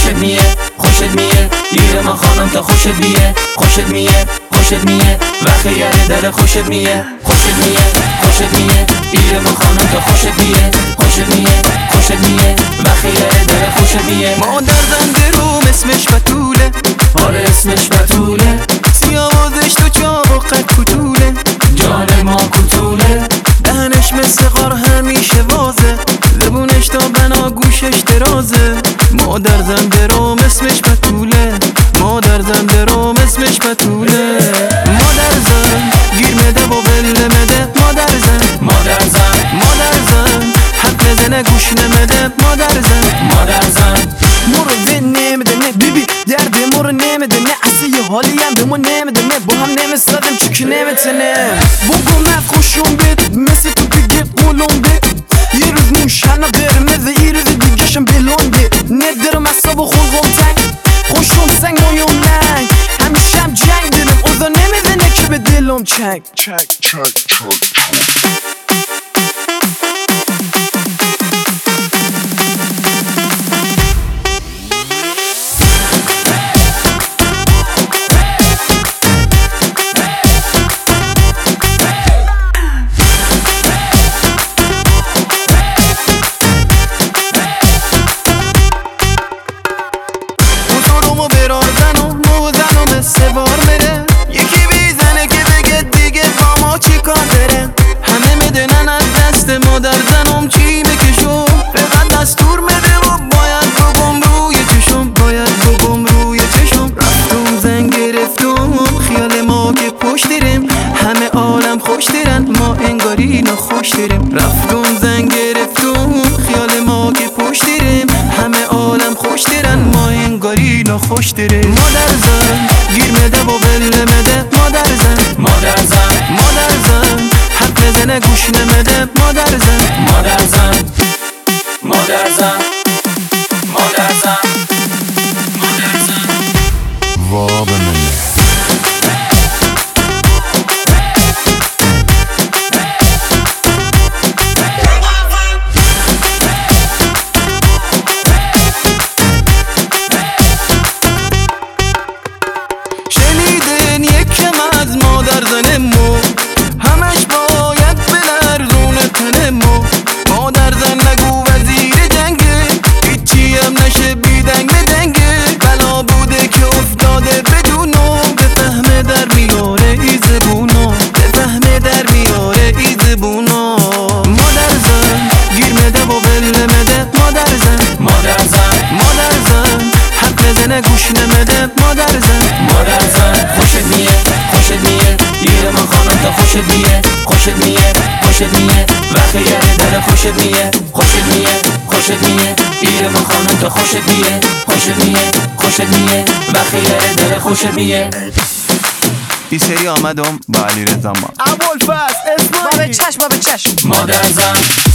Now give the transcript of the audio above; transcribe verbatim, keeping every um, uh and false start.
خوشت میه خوشت میه گیر ما خانم تا خوشت میه خوشت میه خوشت میه وقتی یعنی دل خوشت میه خوشت میه خوشت میه گیر ما خانم تا خوشت میه خوشت میه خوشت میه وقتی یعنی دل خوشت میه مادر زنده روم اسمش بتوله آره اسمش بتوله سیاوازش تو چاق و قد کتوله جان ما کتوله دهنش مثل غار همیشه وازه زبونش تا بنا گوشش درازه مادر زنده روم اسمش بتوله مادر زنده روم اسمش بتوله مادر زن گیر مده و بله مده مادر زن مادر زن مادر زن حق بزنه گوش نمده مادر زن مادر زن مرو ون نمیده نه بیبی درد مرو نمیده نه اصلا یه حالی هم به ما نمیده نه با هم نمیستادم چکی نمیتنه بگو من خوشم بید مثل تو بگه قولم بید یه روز موشنه قرمزه یه روز دیگه شم بلونده ندارم اصاب و خلقم تنگ خوشم سنگ مایم لنگ همیشه هم جنگ دلم اوضا نمیزنه که به دلم چنگ چنگ چنگ چنگ سوار میره یکی بیزنه که بگه دیگه با ما چی کار داره همه میدونن از دست مادر زنم چی میکشم فقط دستور میده و باید بگم روی چشم باید بگم روی چشم رفتم زن گرفتم خیال ما که پشت داریم همه عالم خوش دارن ما انگاری نخوش داریم رفتم زن گرفتم خیال ما که پشت داریم همه عالم خوش دارن ما انگاری نخوش داریم مادر زن گیر مده و بله مده مادر زن مادر زن مادر زن حق بزنه گوش نمده مادر زن مادر زن مادر زن مادر زن مادر زن واب منه شنیدن یکم از مادر زنمو همش باید بلرزونه تنمو مادر زن نگو وزیر جنگه هیچی هم نشه بیدنگ بدنگه بلا بوده که افتاده بدونو بفهمه در میاره ای زبونو بفهمه در میاره ای زبونو مادر زن گیر مده و بله مده مادر زن مادر زن مادر زن حق بزنه گوش نمده مادر زن مادر زن خوشت میه خوشت میه گیر ما خانم تا خوشت میه خوشت میه خوشت میه وقتی یعنی دل خوشت میه خوشت میه خوشت میه گیر ما خانم تا خوشت میه خوشت میه خوشت میه وقتی یعنی دل خوشت میه این سری آمدم با علی رضا ما ابوالفضل اسماعیلی به چشم به چشم مادر زن